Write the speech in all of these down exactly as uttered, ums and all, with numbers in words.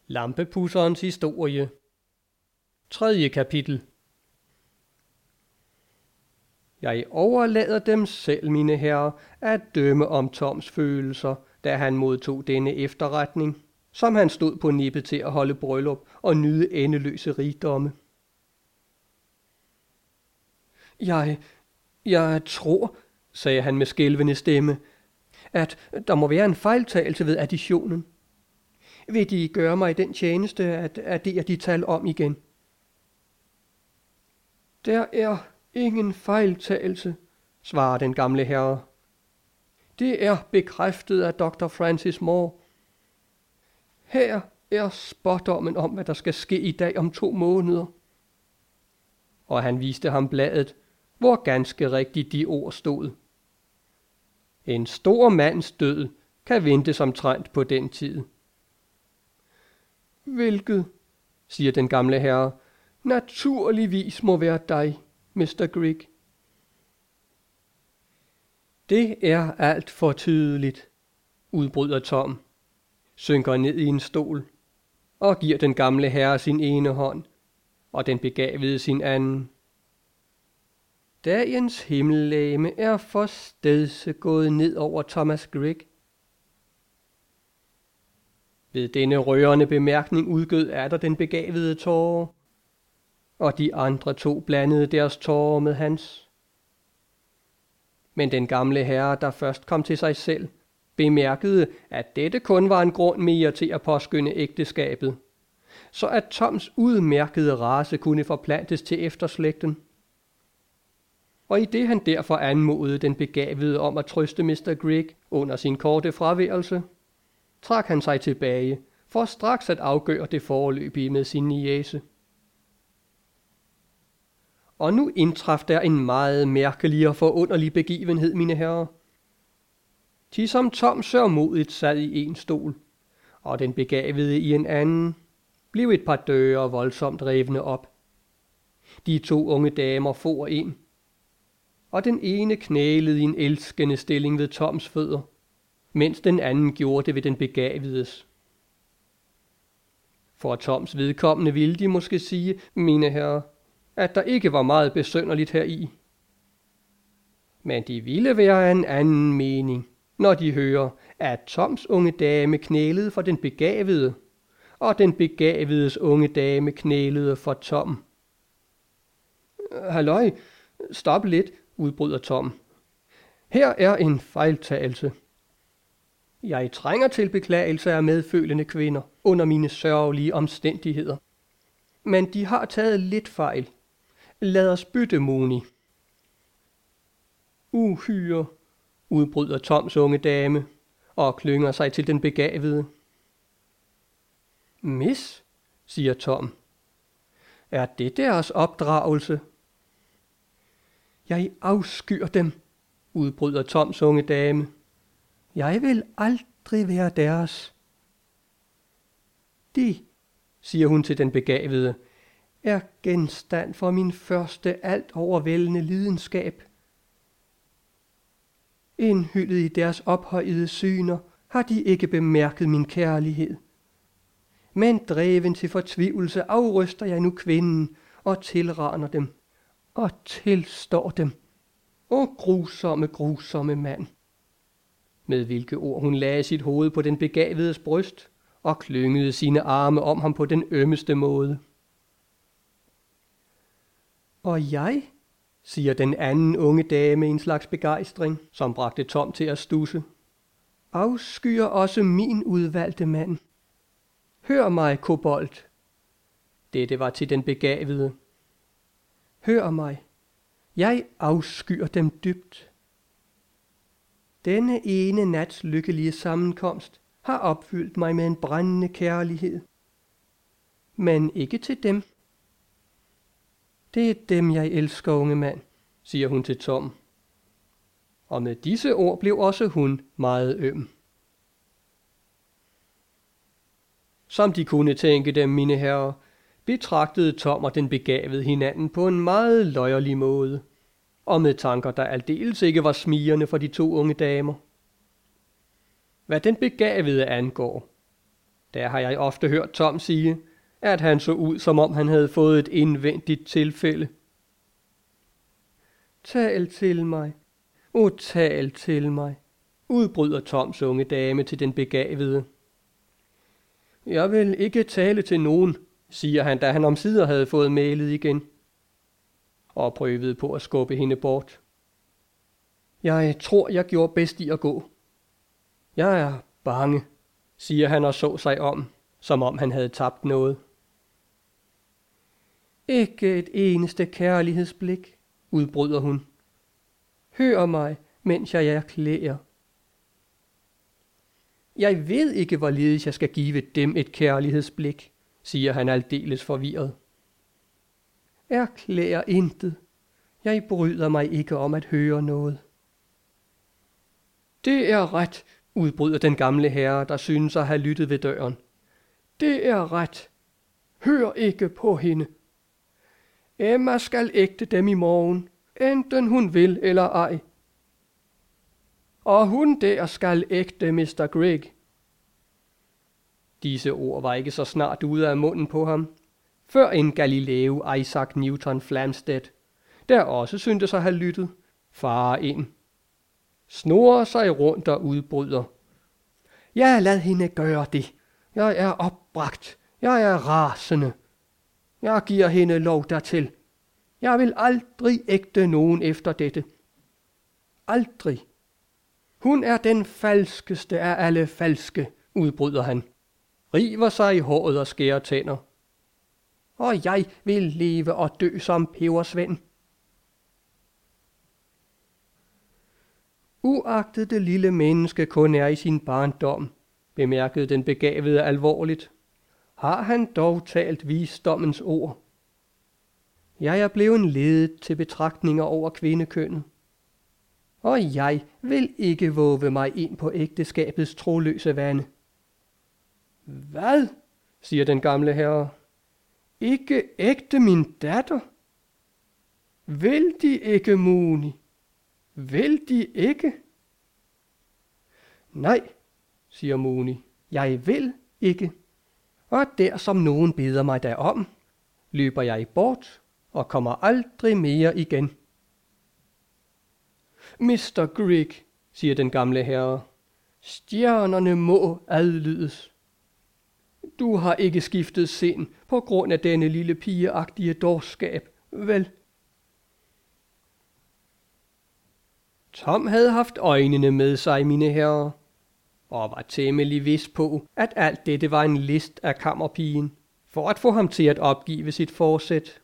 Lampepudserens historie. Tredje kapitel. Jeg overlader dem selv, mine herrer, at dømme om Toms følelser, da han modtog denne efterretning, som han stod på nippet til at holde bryllup og nyde endeløse rigdomme. Jeg, jeg tror, sagde han med skælvende stemme, at der må være en fejltagelse ved additionen. Vil De gøre mig den tjeneste at addere de tal om igen? Der er ingen fejltagelse, svarer den gamle herre. Det er bekræftet af doktor Francis Moore. Her er spådommen om, hvad der skal ske i dag om to måneder. Og han viste ham bladet, hvor ganske rigtigt de ord stod. En stor mands død kan ventes omtrent på den tid. Hvilket, siger den gamle herre, naturligvis må være dig, mister Grigg. Det er alt for tydeligt, udbryder Tom, synker ned i en stol og giver den gamle herre sin ene hånd og den begavede sin anden. Dagens himmellegeme er for stedse gået ned over Thomas Grigg. Ved denne rørende bemærkning udgød atter den begavede tårer, og de andre to blandede deres tårer med hans. Men den gamle herre, der først kom til sig selv, bemærkede, at dette kun var en grund mere til at påskynde ægteskabet, så at Toms udmærkede race kunne forplantes til efterslægten. Og i det han derfor anmodede den begavede om at trøste mister Grigg under sin korte fraværelse, trak han sig tilbage for straks at afgøre det foreløbige med sin niece. Og nu indtraf der en meget mærkelig og forunderlig begivenhed, mine herrer. Ti som Tom sørmodigt sad i en stol, og den begavede i en anden, blev et par døre voldsomt revne op. De to unge damer for ind, og den ene knælede i en elskende stilling ved Toms fødder, mens den anden gjorde det ved den begavedes. For Toms vedkommende ville de måske sige, mine herrer, at der ikke var meget besynderligt heri. Men de ville være af en anden mening, når de hører, at Toms unge dame knælede for den begavede, og den begavedes unge dame knælede for Tom. Halløj, stop lidt, udbryder Tom. Her er en fejltagelse. Jeg trænger til beklagelse af medfølende kvinder under mine sørgelige omstændigheder. Men de har taget lidt fejl. Lad os bytte, Moni. Uhyre, udbryder Toms unge dame og klynger sig til den begavede. Mis, siger Tom. Er det deres opdragelse? Jeg afskyr dem, udbryder Toms unge dame. Jeg vil aldrig være deres. De, siger hun til den begavede, er genstand for min første alt overvældende lidenskab. Indhyllet i deres ophøjede syner har de ikke bemærket min kærlighed. Men dreven til fortvivlelse afryster jeg nu kvinden og tilraner dem og tilstår dem. O grusomme, grusomme mand. Med hvilke ord hun lagde sit hoved på den begavedes bryst og klyngede sine arme om ham på den ømmeste måde. Og jeg, siger den anden unge dame i en slags begejstring, som bragte Tom til at studse, afskyer også min udvalgte mand. Hør mig, kobold. Dette var til den begavede. Hør mig. Jeg afskyer dem dybt. Denne ene nats lykkelige sammenkomst har opfyldt mig med en brændende kærlighed. Men ikke til dem. Det er dem, jeg elsker, unge mand, siger hun til Tom. Og med disse ord blev også hun meget øm. Som de kunne tænke dem, mine herrer, betragtede Tom og den begavede hinanden på en meget løjerlig måde, og med tanker, der aldeles ikke var smirrende for de to unge damer. Hvad den begavede angår, Der har jeg ofte hørt Tom sige, at han så ud, som om han havde fået et indvendigt tilfælde. Tal til mig, o tal til mig, udbryder Toms unge dame til den begavede. Jeg vil ikke tale til nogen, siger han, da han omsider havde fået mælet igen, og prøvede på at skubbe hende bort. Jeg tror, jeg gjorde bedst i at gå. Jeg er bange, siger han og så sig om, som om han havde tabt noget. Ikke et eneste kærlighedsblik, udbryder hun. Hør mig, mens jeg er klæder. Jeg ved ikke, hvorledes jeg skal give dem et kærlighedsblik, siger han aldeles forvirret. Erklær intet. Jeg bryder mig ikke om at høre noget. Det er ret, udbryder den gamle herre, der synes at have lyttet ved døren. Det er ret. Hør ikke på hende. Emma skal ægte dem i morgen, enten hun vil eller ej. Og hun der skal ægte mister Greg. Disse ord var ikke så snart ude af munden på ham, før en Galileo Isaac Newton Flamsteed, der også syntes at have lyttet, farer ind, snorer sig rundt og udbryder. Ja, lad hende gøre det. Jeg er opbragt. Jeg er rasende. Jeg giver hende lov dertil. Jeg vil aldrig ægte nogen efter dette. Aldrig. Hun er den falskeste af alle falske, udbryder han, river sig i håret og skærer tænder. Og jeg vil leve og dø som pebersvend. Uagtet det lille menneske kun er i sin barndom, bemærkede den begavede alvorligt, har han dog talt visdommens ord. Jeg er blevet ledet til betragtninger over kvindekønnet, og jeg vil ikke våge mig ind på ægteskabets troløse vande. Hvad? Siger den gamle herre. Ikke ægte min datter? Vil de ikke, Mooney? Vil de ikke? Nej, siger Mooney, jeg vil ikke. Og der som nogen beder mig derom, løber jeg bort og kommer aldrig mere igen. mister Greg, siger den gamle herre, stjernerne må adlydes. Du har ikke skiftet sind på grund af denne lille pigeagtige dårskab, vel? Tom havde haft øjnene med sig, mine herrer, og var temmelig vis på, at alt dette var en list af kammerpigen, for at få ham til at opgive sit forsæt.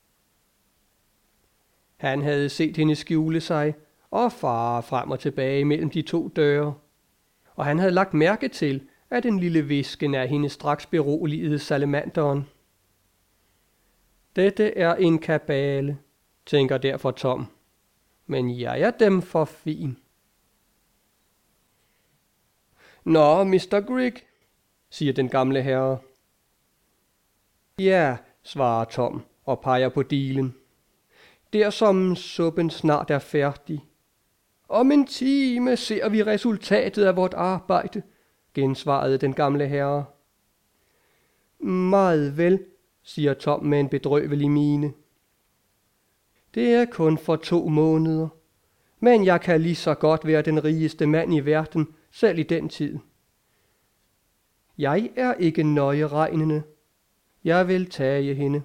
Han havde set hende skjule sig og fare frem og tilbage mellem de to døre, og han havde lagt mærke til, at en lille hvisken af hende straks beroligede salamanderen. Dette er en kabale, tænker derfor Tom, men jeg er dem for fin. Nå, mister Greg, siger den gamle herre. Ja, svarer Tom og peger på dilen. Der som suppen snart er færdig. Om en time ser vi resultatet af vort arbejde, gensvarede den gamle herre. Meget vel, siger Tom med en bedrøvelig mine. Det er kun for to måneder, men jeg kan lige så godt være den rigeste mand i verden, selv i den tid. Jeg er ikke nøje regnende. Jeg vil tage hende.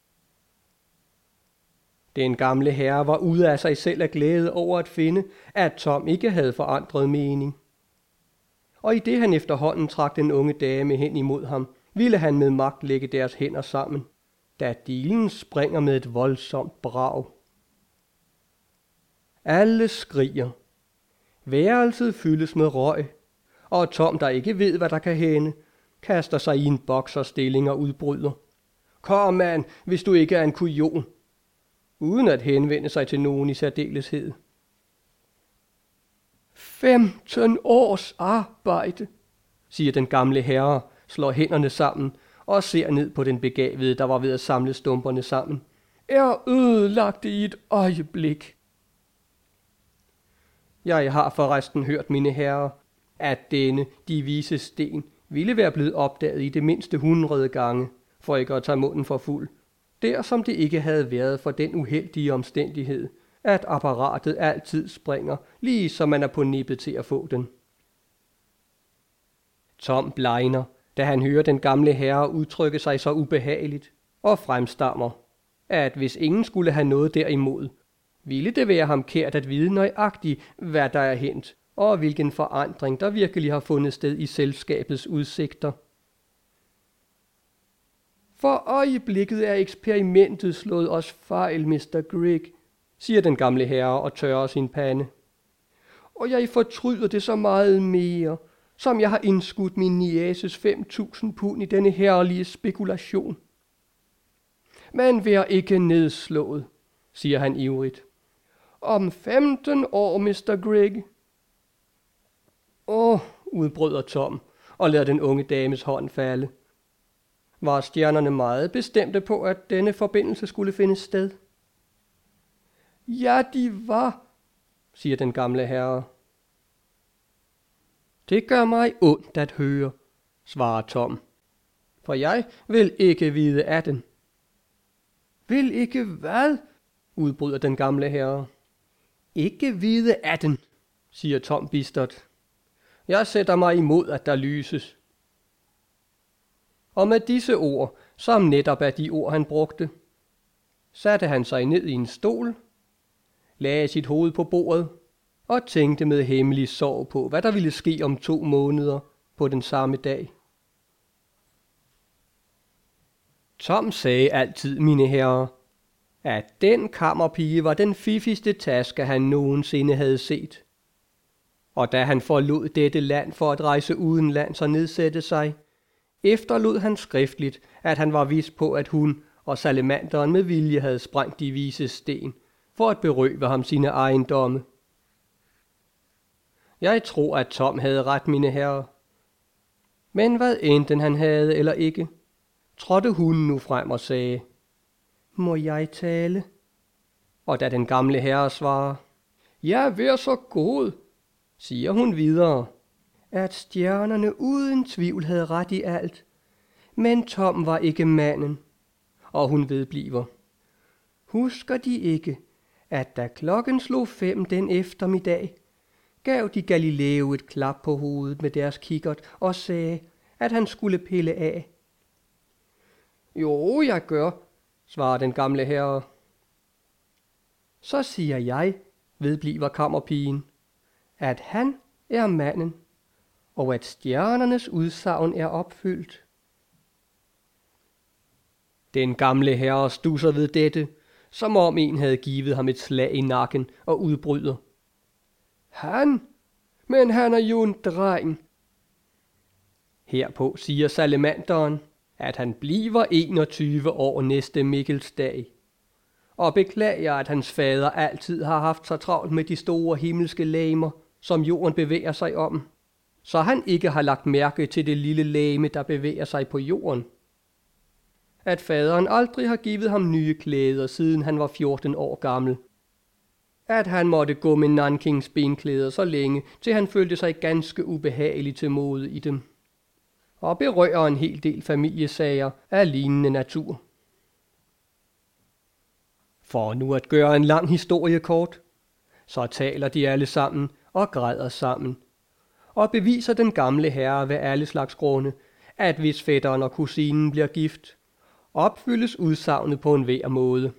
Den gamle herre var ude af sig selv af glæde over at finde, at Tom ikke havde forandret mening. Og i det han efterhånden trak den unge dame hen imod ham, ville han med magt lægge deres hænder sammen, da dilen springer med et voldsomt brag. Alle skriger. Værelset fyldes med røg, og Tom, der ikke ved, hvad der kan hænde, kaster sig i en bokserstilling og udbryder. Kom, mand, hvis du ikke er en kujon, uden at henvende sig til nogen i særdeleshed. Femten års arbejde, siger den gamle herre, slår hænderne sammen og ser ned på den begavede, der var ved at samle stumperne sammen, er ødelagt i et øjeblik. Jeg har forresten hørt, mine herrer, at denne, de vise sten, ville være blevet opdaget i det mindste hundrede gange, for ikke at tage munden for fuld, der som det ikke havde været for den uheldige omstændighed, at apparatet altid springer, lige som man er på nippet til at få den. Tom blegner, da han hører den gamle herre udtrykke sig så ubehageligt, og fremstammer, at hvis ingen skulle have noget derimod, ville det være ham kært at vide nøjagtigt, hvad der er hent, og hvilken forandring der virkelig har fundet sted i selskabets udsigter. For øjeblikket er eksperimentet slået os fejl, mister Grigg, siger den gamle herre og tørrer sin pande. Og jeg fortryder det så meget mere, som jeg har indskudt min nieces fem tusind pund i denne herlige spekulation. Men vær ikke nedslået, siger han ivrigt. Om femten år, mister Grigg. Åh, udbryder Tom og lader den unge dames hånd falde. Var stjernerne meget bestemte på, at denne forbindelse skulle finde sted? Ja, de var, siger den gamle herre. Det gør mig ondt at høre, svarer Tom, for jeg vil ikke vide af den. Vil ikke hvad? Udbryder den gamle herre. Ikke vide af den, siger Tom bistert. Jeg sætter mig imod, at der lyses. Og med disse ord, som netop er de ord, han brugte, satte han sig ned i en stol, lagde sit hoved på bordet og tænkte med hemmelig sorg på, hvad der ville ske om to måneder på den samme dag. Tom sagde altid, mine herrer, at den kammerpige var den fiffigste taske, han nogensinde havde set. Og da han forlod dette land for at rejse udenlands og nedsætte sig, efterlod han skriftligt, at han var vis på, at hun og salamanderen med vilje havde sprængt de vises sten, for at berøve ham sine ejendomme. Jeg tror, at Tom havde ret, mine herrer. Men hvad enten han havde eller ikke, trådte hun nu frem og sagde, må jeg tale? Og da den gamle herre svarer, ja, vær så god, siger hun videre, at stjernerne uden tvivl havde ret i alt, men Tom var ikke manden, og hun vedbliver. Husker de ikke, at da klokken slog fem den eftermiddag, gav de Galileo et klap på hovedet med deres kikkert og sagde, at han skulle pille af. Jo, jeg gør, svarer den gamle herre. Så siger jeg, vedbliver kammerpigen, at han er manden, og at stjernernes udsagn er opfyldt. Den gamle herre stusser ved dette, som om en havde givet ham et slag i nakken og udbryder. Han? Men han er jo en dreng. Herpå siger salamanderen, at han bliver enogtyve år næste Mikkelsdag, og beklager, at hans fader altid har haft så travlt med de store himmelske legemer, som jorden bevæger sig om, så han ikke har lagt mærke til det lille legeme, der bevæger sig på jorden. At faderen aldrig har givet ham nye klæder, siden han var fjorten år gammel. At han måtte gå med Nankings benklæder så længe, til han følte sig ganske ubehagelig til mode i dem. Og berører en hel del familiesager af lignende natur. For nu at gøre en lang historie kort, så taler de alle sammen og græder sammen, og beviser den gamle herre ved alle slags grunde, at hvis fætteren og kusinen bliver gift, opfyldes udsagnet på en hver måde.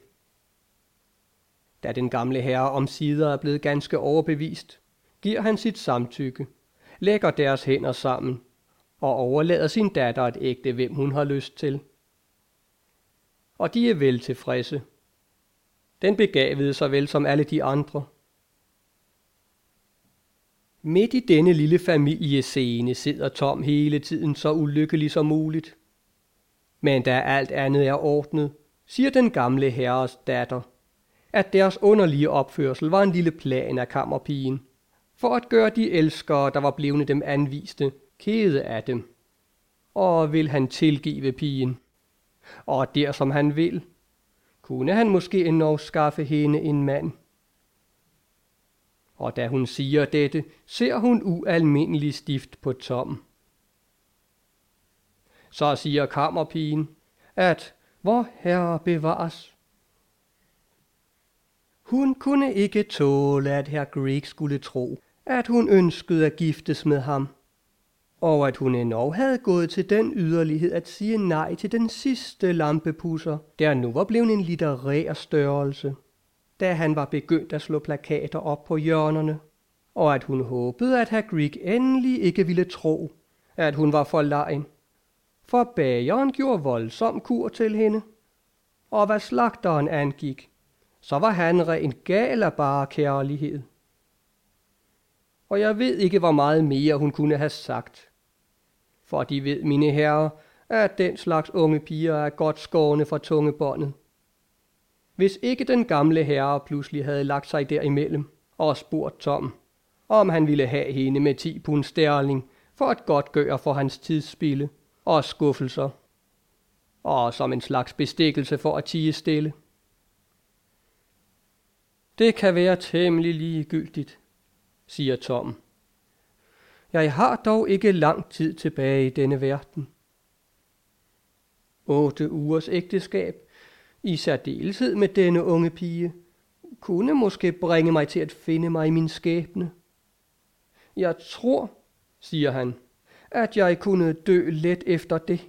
Da den gamle herre omsider er blevet ganske overbevist, giver han sit samtykke, lægger deres hænder sammen og overlader sin datter at ægte, hvem hun har lyst til. Og de er vel tilfredse. Den begavede såvel som alle de andre. Midt i denne lille familiescene sidder Tom hele tiden så ulykkelig som muligt. Men da alt andet er ordnet, siger den gamle herres datter, at deres underlige opførsel var en lille plan af kammerpigen, for at gøre de elskere, der var blevne dem anviste, kede af dem. Og vil han tilgive pigen? Og der som han vil, kunne han måske endnu skaffe hende en mand. Og da hun siger dette, ser hun ualmindelig stift på Tom. Så siger kammerpigen, at vor herre bevares. Hun kunne ikke tåle, at herr Greg skulle tro, at hun ønskede at giftes med ham, og at hun endnu havde gået til den yderlighed at sige nej til den sidste lampepusser, der nu var blevet en litterær størrelse, da han var begyndt at slå plakater op på hjørnerne, og at hun håbede, at herr Greg endelig ikke ville tro, at hun var for legen, for bageren gjorde voldsom kur til hende, og hvad slagteren angik, så var han rent gal af bare kærlighed. Og jeg ved ikke, hvor meget mere hun kunne have sagt, for de ved, mine herrer, at den slags unge piger er godt skårne fra tungebåndet. Hvis ikke den gamle herre pludselig havde lagt sig derimellem og spurgt Tom, om han ville have hende med ti pund sterling for at godtgøre for hans tidsspilde og skuffelser, og som en slags bestikkelse for at tie stille. Det kan være temmelig ligegyldigt, siger Tom. Jeg har dog ikke lang tid tilbage i denne verden. Otte ugers ægteskab, i særdeleshed med denne unge pige, kunne måske bringe mig til at finde mig i min skæbne. Jeg tror, siger han, at jeg kunne dø let efter det.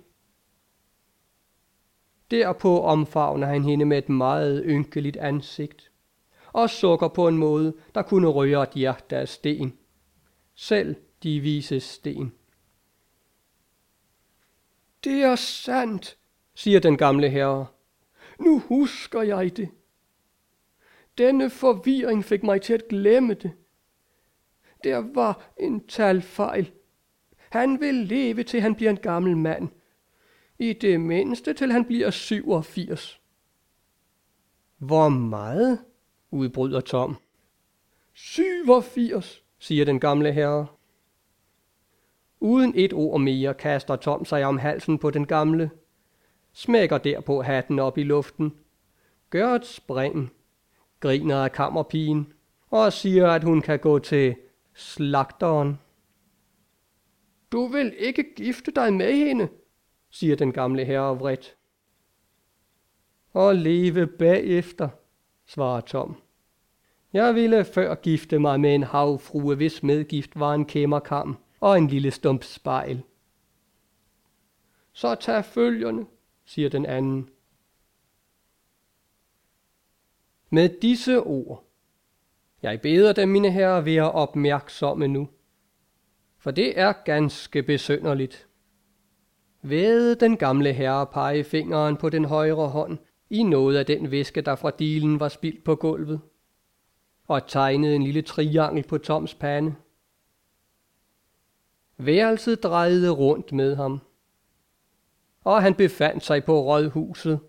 Derpå omfavner han hende med et meget ynkeligt ansigt, og sukker på en måde, der kunne røre et hjerte af sten. Selv de vises sten. Det er sandt, siger den gamle herre. Nu husker jeg det. Denne forvirring fik mig til at glemme det. Der var en talfejl. Han vil leve, til han bliver en gammel mand. I det mindste, til han bliver syvogfirs. Hvor meget? Udbryder Tom. syvogfirs, siger den gamle herre. Uden et ord mere kaster Tom sig om halsen på den gamle, smækker derpå hatten op i luften, gør et spring, griner af kammerpigen og siger, at hun kan gå til slagteren. Du vil ikke gifte dig med hende, siger den gamle herre vredt. Og leve bagefter, svarer Tom. Jeg ville før gifte mig med en havfrue, hvis medgift var en kæmmerkam og en lille stump spejl. Så tag følgerne, siger den anden. Med disse ord, jeg beder dem, mine herrer, være opmærksomme nu, for det er ganske besynderligt. Ved den gamle herre pege fingeren på den højre hånd i noget af den væske, der fra dilen var spildt på gulvet, og tegnede en lille triangel på Toms pande. Værelset drejede rundt med ham, og han befandt sig på rådhuset.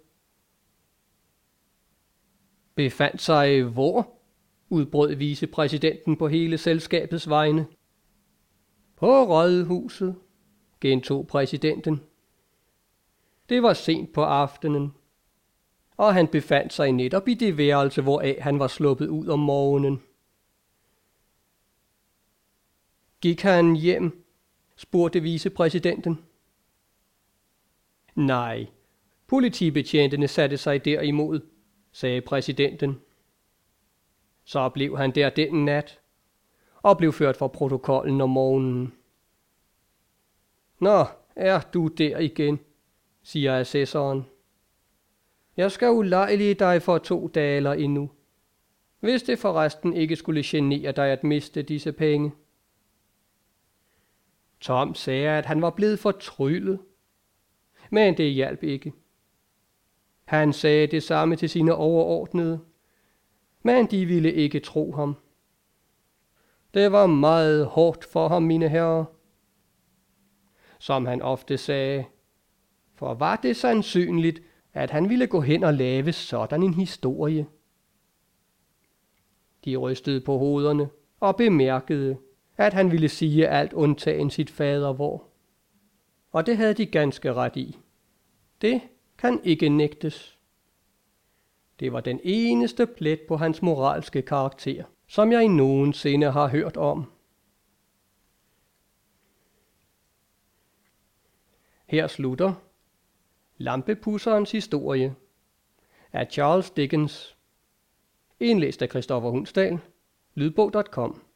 Befandt sig hvor? Udbrød vicepræsidenten på hele selskabets vegne. På rådhuset, gentog præsidenten. Det var sent på aftenen, og han befandt sig netop i det værelse, hvoraf han var sluppet ud om morgenen. Gik han hjem? Spurgte vicepræsidenten. Nej, politibetjentene satte sig derimod, sagde præsidenten. Så blev han der den nat, og blev ført for protokollen om morgenen. Nå, er du der igen, siger assessoren. Jeg skal ulejlige dig for to daler endnu, hvis det forresten ikke skulle genere dig at miste disse penge. Tom sagde, at han var blevet fortryllet, men det hjalp ikke. Han sagde det samme til sine overordnede, men de ville ikke tro ham. Det var meget hårdt for ham, mine herrer. Som han ofte sagde, for var det sandsynligt, at han ville gå hen og lave sådan en historie. De rystede på hovederne og bemærkede, at han ville sige alt undtagen sit fadervor. Og det havde de ganske ret i. Det kan ikke nægtes. Det var den eneste plet på hans moralske karakter, som jeg nogensinde har hørt om. Her slutter Lampepudserens historie af Charles Dickens. Indlæst af Christoffer Hundsdal. Lydbog punktum com